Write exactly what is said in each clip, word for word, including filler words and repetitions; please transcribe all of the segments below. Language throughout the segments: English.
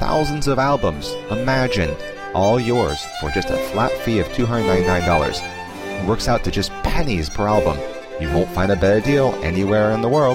thousands of albums. Imagine, all yours for just a flat fee of two hundred ninety-nine dollars. It works out to just pennies per album. You won't find a better deal anywhere in the world.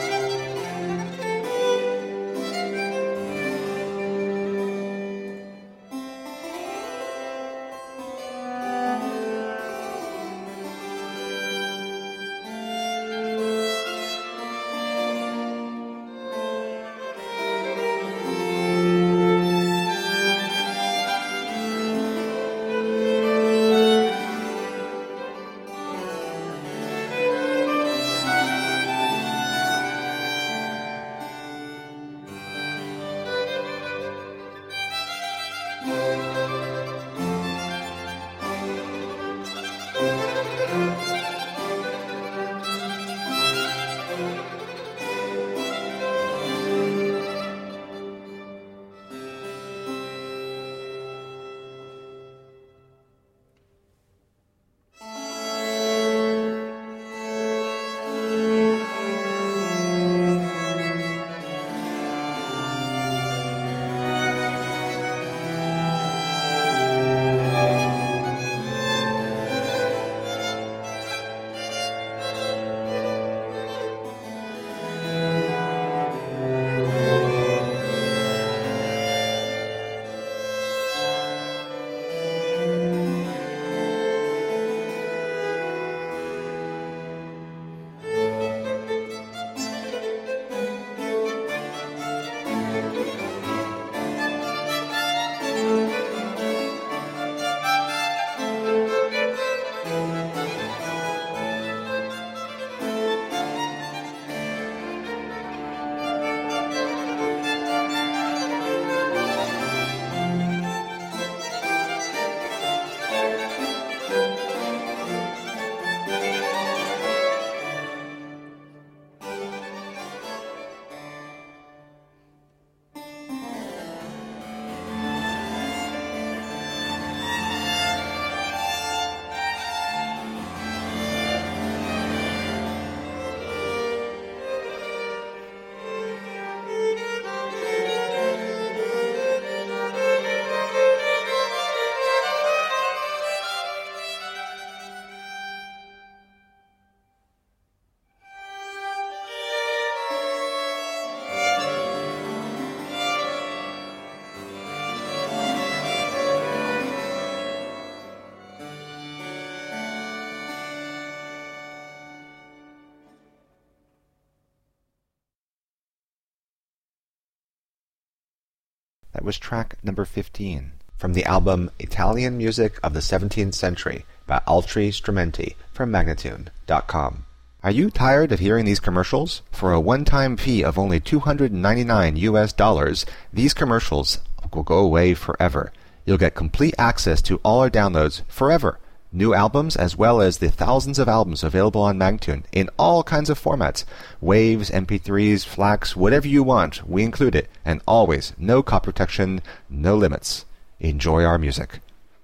That was track number fifteen from the album Italian Music of the seventeenth Century by Altri Strumenti from Magnatune dot com. Are you tired of hearing these commercials? For a one-time fee of only two hundred ninety-nine U S dollars, these commercials will go away forever. You'll get complete access to all our downloads forever. New albums as well as the thousands of albums available on Magnatune in all kinds of formats. Waves, M P threes, FLACs, whatever you want, we include it. And always, no copy protection, no limits. Enjoy our music.